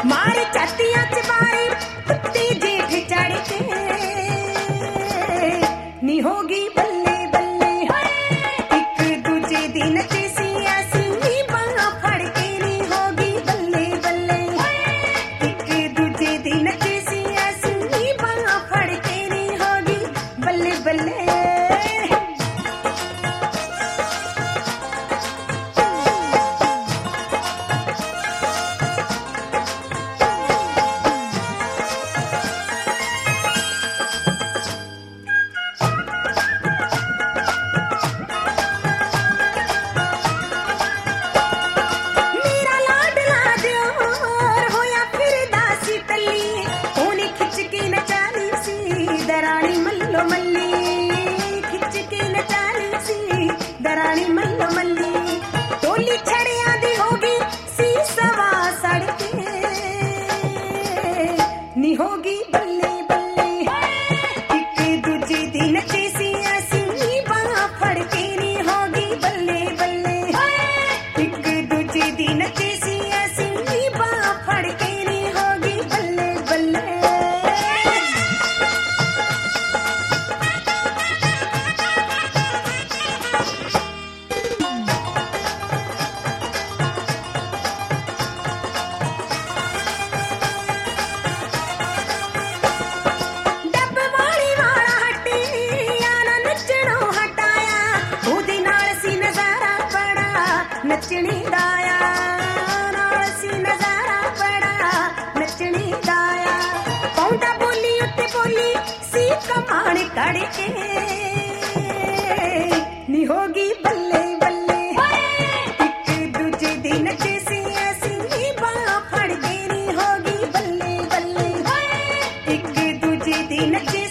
मारे छातियां च बारी उत्ते जेठ चढ़ के नी होगी बल्ले बल्ले एक दूजे दी नचे सी असी बांह फड़ के नी होगी बल्ले बल्ले एक दूजे दी नचे सी असी बांह फड़ के नी होगी बल्ले बल्ले दरानी मल्लो मल्ली खिच के नचाली सी दरानी मल्लो मल्ली टोली छड़िया दी होगी सी सवा सड़के नी होगी बल्ले बल्ले एक दूजे दी नचे सी असी बांह फड़ के नी होगी बल्ले बल्ले एक दूजे दी नचे सी असी बांह फड़ के नी होगी बल्ले बल्ले नचनी दाया नाल सी नजारा बड़ा नचनी दाया पौंदा बोली उत्ते बोली सी कमान कड़ के नी होगी बल्ले बल्ले एक दूजे दी नचे सी असी बांह फड़ के नी होगी बल्ले बल्ले एक दूजे दी नचे